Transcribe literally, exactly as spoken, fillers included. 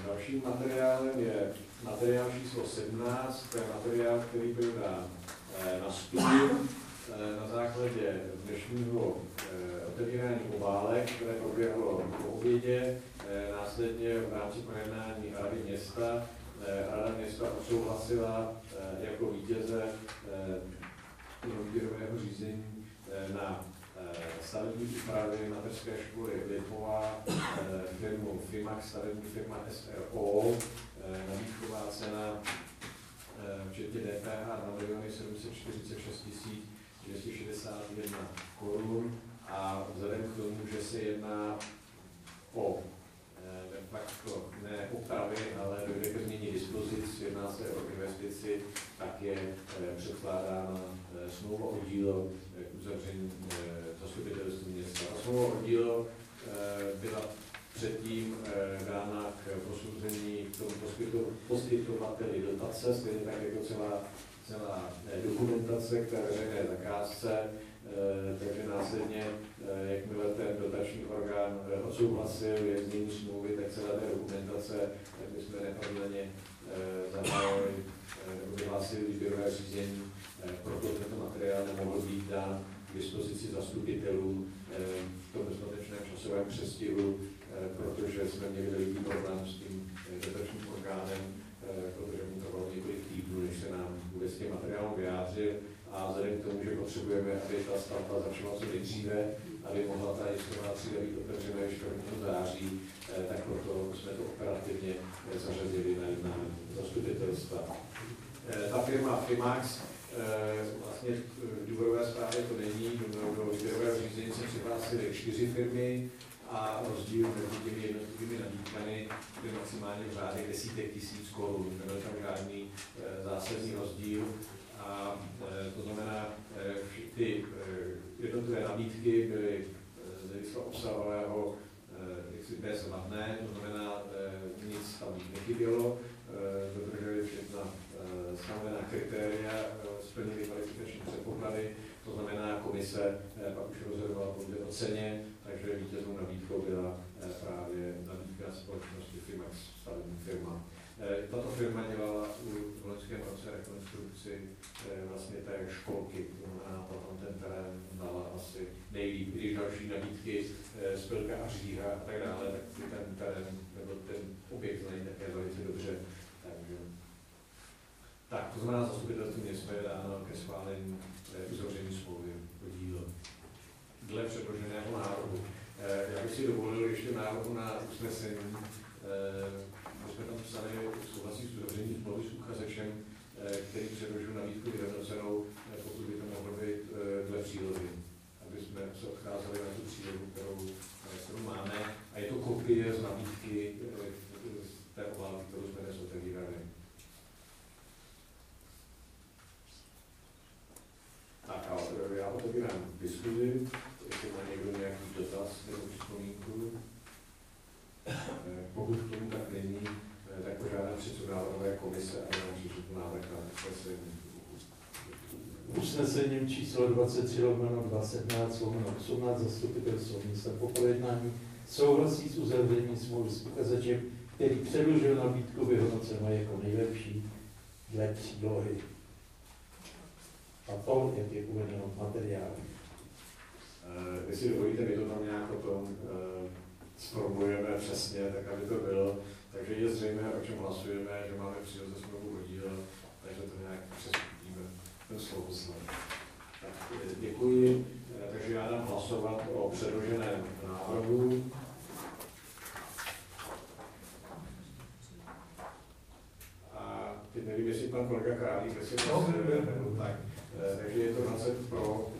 Dalším materiálem je materiál číslo sedmnáct, to je materiál, který byl dán na stůl na základě dnešního otevírání obálek, které proběhlo po obědě, následně v rámci projednání Rady města. Rada města odsouhlasila jako vítěze výběrového řízení na stavební úpravy mateřské školy Lipová, firmu FIMAX, stavební firma S R O, nabídková cena včetně D P H dva miliony sedm set čtyřicet šest tisíc dvě stě šedesát jedna korun a vzhledem k tomu, že se jedná o de facto ne opravy, ale dojde ke změně dispozic, jedná se o investici, tak je předkládána smlouva o dílo k uzavření zastupitelství města. Smlouva o dílo byla předtím dána k posouzení k tomu poskytovateli dotace, stejně tak jako celá, celá dokumentace k té veřejné zakázce, takže následně, jakmile ten dotační orgán odsouhlasil znění smlouvy, tak celá té dokumentace, tak my jsme neprodleně zahájili nebo vyhlásili výběrové řízení, proto tento materiál nemohl být dán k dispozici zastupitelů v tom dostatečném časovém přestihu, protože jsme měli veliký problém s tím dotačním orgánem, protože mu trvalo několik týdnů, než se nám vůbec tím materiálem vyjádřil. A vzhledem k tomu, že potřebujeme, aby ta stavba začala co nejdříve, aby mohla ta jistová třída být otevřena ještě prvního září, tak proto jsme to operativně zařadili na jednání zastupitelstva. Ta firma FIMAX, vlastně v důvodové zprávě to není, do výběrového řízení se přihlásily čtyři firmy a rozdíl mezi těmi jednotlivými nabídkami byl maximálně v řádech desítek tisíc korun, nebyl tam žádný zásadní rozdíl. A to znamená, že ty jednotlivé nabídky byly z hlediska obsahového jaksi bezvadné, to znamená, nic tam nechybělo, dodrželi všechna stanovená kritéria, splnili kvalifikační předpoklady, to znamená, komise pak už rozhodovala pouze o ceně, takže vítěznou nabídkou byla právě nabídka společnosti FIMAX, stavební firma. Tato firma dělala v loňském roce rekonstrukci vlastně té školky, to znamená, tam ten terén dala asi nejlíp, když další nabídky z Pilka a Říha a tak dále, tak ten terén nebo ten objekt znají také velice dobře. Takže tak, to znamená, zastupitelství města je dáno ke schválení uzavření smlouvy o dílo dle předloženého návrhu. Já bych si dovolil ještě návrhu na usnesení. My jsme tam psali souhlasí s uzavřením smlouvy s uchazečem, který předložil nabídku vyhodnocenou, pokud by to mohlo být dle přílohy, aby jsme se odcházeli na tu přílohu, kterou, kterou máme. A je to kopie z nabídky z té obálky, kterou jsme dnes otevírali. Tak a já otevírám diskuzi, jestli má někdo nějaký dotaz nebo připomínku. Pokud tomu tak není, tak požádám předsedu návrhové komise a já přečtu návrh na usnesení. Usnesením číslo dvacet tři lomeno dva sedmnáct lomeno osmnáct zastupitelstvo města po projednání souhlasí s uzavřením smlouvy s uchazečem, který předložil nabídku vyhodnocenou jako nejlepší dle přílohy. A to, jak je uvedeno v materiálu. Uh, jestli dovolíte, my to tam nějak o tom uh, sformulujeme přesně, tak aby to bylo. Takže je zřejmé, o čem hlasujeme, že máme příležitost ze smlouvu o dílo, takže to nějak přeskupíme ten slovo. Tak děkuji. Takže já dám hlasovat o předloženém návrhu. A teď nevím, jestli pan kolega Králík, jestli hlasuje, nebo tak. Takže je to dvacet pro,